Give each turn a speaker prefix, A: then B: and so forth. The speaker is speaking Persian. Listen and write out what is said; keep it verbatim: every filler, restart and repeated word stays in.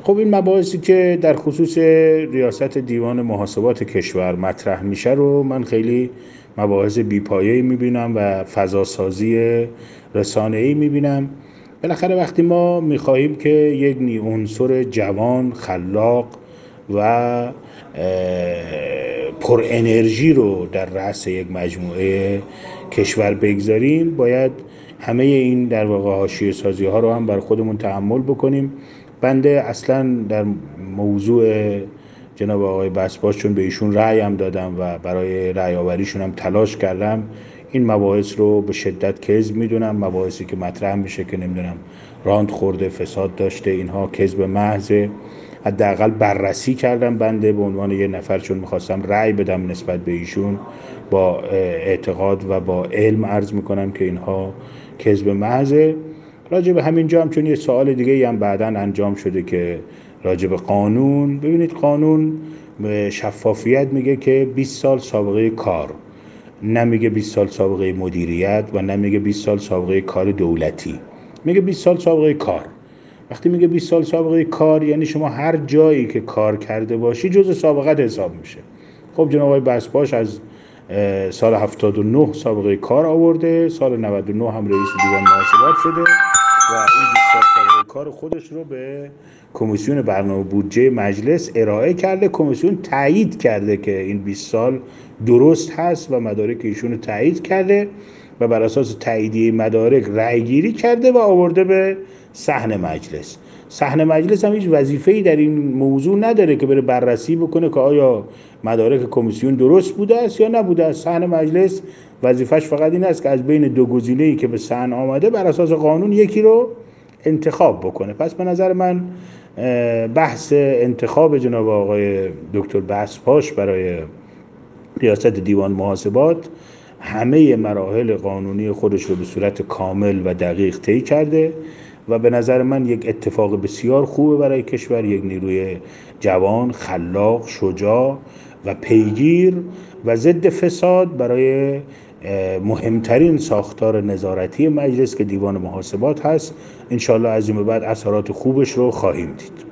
A: خب این مباحثی که در خصوص ریاست دیوان محاسبات کشور مطرح میشه رو من خیلی مباحث بیپایه‌ای میبینم و فضاسازی رسانه‌ای میبینم. بالاخره وقتی ما میخواهیم که یک عنصر جوان، خلاق و پر انرژی رو در رأس یک مجموعه کشور بگذاریم، باید همه این در واقع حاشیه سازی ها رو هم بر خودمون تحمل بکنیم. بنده اصلا در موضوع جناب آقای بسپاس چون به ایشون رأی هم دادم و برای رأی آوریشون هم تلاش کردم، این مباحث رو به شدت کذب میدونم. مباحثی که مطرح میشه که نمیدونم راند خورده، فساد داشته، اینها کذب محضه. حداقل بررسی کردم بنده به عنوان یه نفر، چون میخواستم رأی بدم نسبت به ایشون، با اعتقاد و با علم عرض میکنم که اینها کذب محضه. راجع به همین جا هم چون یه سوال دیگه هم بعداً انجام شده که راجع به قانون، ببینید قانون به شفافیت میگه که بیست سال سابقه کار، نمیگه بیست سال سابقه مدیریت و نمیگه بیست سال سابقه کار دولتی، میگه بیست سال سابقه کار. وقتی میگه بیست سال سابقه کار یعنی شما هر جایی که کار کرده باشی جزء سابقت حساب میشه. خب جناب آقای بسپاس از سال هفتاد و نه سابقه کار آورده، سال نود و نه هم رئیس دیوان محاسبات شده و این بیست سال سابقه کار خودش رو به کمیسیون برنامه بودجه مجلس ارائه کرده. کمیسیون تایید کرده که این بیست سال درست هست و مدارک ایشون رو تایید کرده و بر اساس تاییدیه مدارک رأی گیری کرده و آورده به صحن مجلس. صحن مجلس هم هیچ وظیفه‌ای در این موضوع نداره که بره بررسی بکنه که آیا مدارک کمیسیون درست بوده است یا نبوده است. صحن مجلس وظیفش فقط این است که از بین دو گزینه‌ای که به صحن آمده بر اساس قانون یکی رو انتخاب بکنه. پس به نظر من بحث انتخاب جناب آقای دکتر بسپاس برای ریاست دیوان محاسبات همه مراحل قانونی خودش رو به صورت کامل و دقیق طی کرده و به نظر من یک اتفاق بسیار خوبه برای کشور. یک نیروی جوان، خلاق، شجاع و پیگیر و ضد فساد برای مهمترین ساختار نظارتی مجلس که دیوان محاسبات هست. انشالله از این به بعد اثرات خوبش رو خواهیم دید.